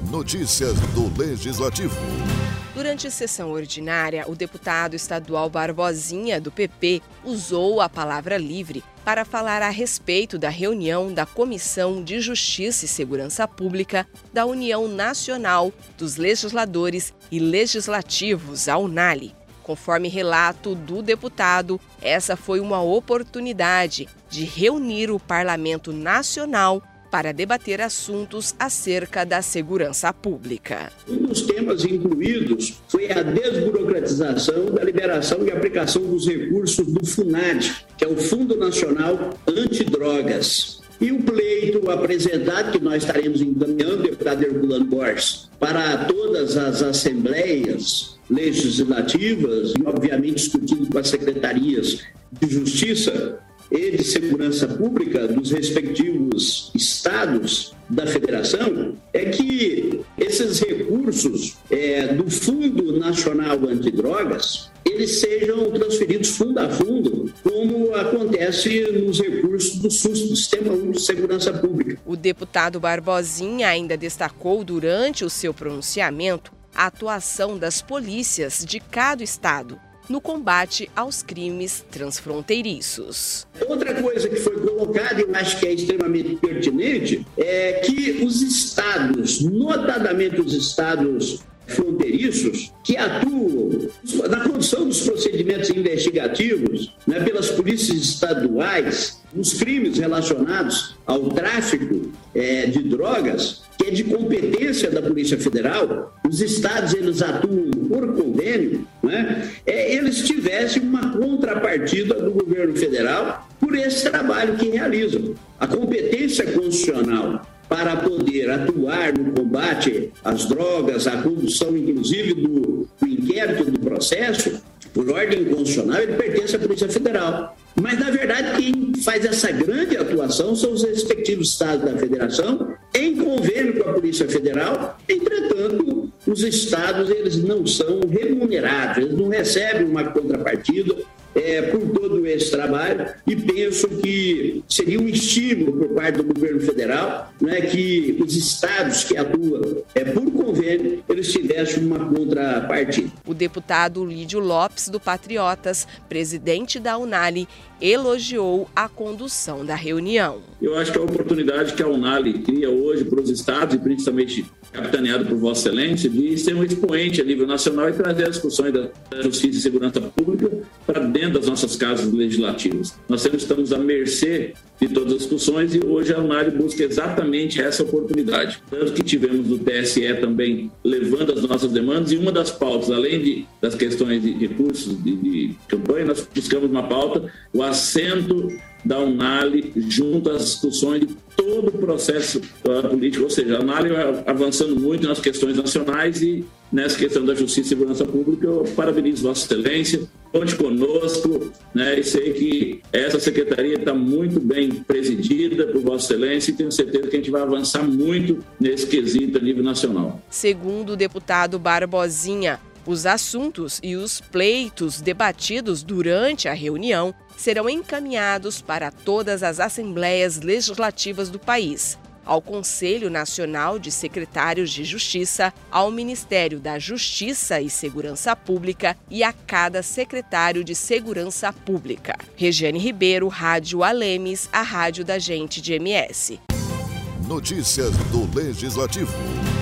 Notícias do Legislativo. Durante a sessão ordinária, o deputado estadual Barbosinha, do PP, usou a palavra livre para falar a respeito da reunião da Comissão de Justiça e Segurança Pública da União Nacional dos Legisladores e Legislativos, a UNALI. Conforme relato do deputado, essa foi uma oportunidade de reunir o Parlamento Nacional para debater assuntos acerca da segurança pública. Um dos temas incluídos foi a desburocratização da liberação e aplicação dos recursos do FUNAD, que é o Fundo Nacional Antidrogas. E o pleito apresentado, que nós estaremos encaminhando, deputado Herculano Borges, para todas as assembleias legislativas e, obviamente, discutido com as secretarias de Justiça e de Segurança Pública dos respectivos estados da federação, é que esses recursos do Fundo Nacional Antidrogas, eles sejam transferidos fundo a fundo, como acontece nos recursos do SUS, do Sistema Único de Segurança Pública. O deputado Barbosinha ainda destacou durante o seu pronunciamento a atuação das polícias de cada estado no combate aos crimes transfronteiriços. Outra coisa que foi colocada, e eu acho que é extremamente pertinente, é que os estados, notadamente os estados fronteiriços, que atuam na condução dos procedimentos investigativos, pelas polícias estaduais, nos crimes relacionados ao tráfico de drogas, que é de competência da Polícia Federal, os estados eles atuam por convênio, eles tivessem uma contrapartida do governo federal por esse trabalho que realizam. A competência constitucional para poder atuar no combate às drogas, a condução, inclusive, do inquérito do processo, por ordem constitucional, ele pertence à Polícia Federal. Mas, na verdade, quem faz essa grande atuação são os respectivos estados da federação, em convênio com a Polícia Federal. Entretanto, os estados eles não são remunerados, eles não recebem uma contrapartida por todo esse trabalho, e penso que seria um estímulo por parte do governo federal, que os estados que atuam por convênio, eles tivessem uma contrapartida. O deputado Lídio Lopes, do Patriotas, presidente da UNALI, elogiou a condução da reunião. Eu acho que a oportunidade que a UNALI cria hoje para os estados, e principalmente capitaneado por Vossa Excelência, de ser um expoente a nível nacional e trazer as discussões da Justiça e Segurança Pública para dentro das nossas casas legislativas. Nós sempre estamos à mercê de todas as discussões e hoje a UNALI busca exatamente essa oportunidade. Tanto que tivemos o TSE também levando as nossas demandas, e uma das pautas, além das questões de recursos de campanha, nós buscamos uma pauta, o assento da UNALI junto às discussões de todo o processo político, ou seja, a UNALI avançando muito nas questões nacionais, e nessa questão da Justiça e Segurança Pública eu parabenizo Vossa Excelência, conte conosco, e sei que essa secretaria está muito bem presidida por Vossa Excelência, e tenho certeza que a gente vai avançar muito nesse quesito a nível nacional. Segundo o deputado Barbosinha, os assuntos e os pleitos debatidos durante a reunião serão encaminhados para todas as assembleias legislativas do país, ao Conselho Nacional de Secretários de Justiça, ao Ministério da Justiça e Segurança Pública e a cada secretário de Segurança Pública. Regiane Ribeiro, Rádio Alemes, a rádio da gente de MS. Notícias do Legislativo.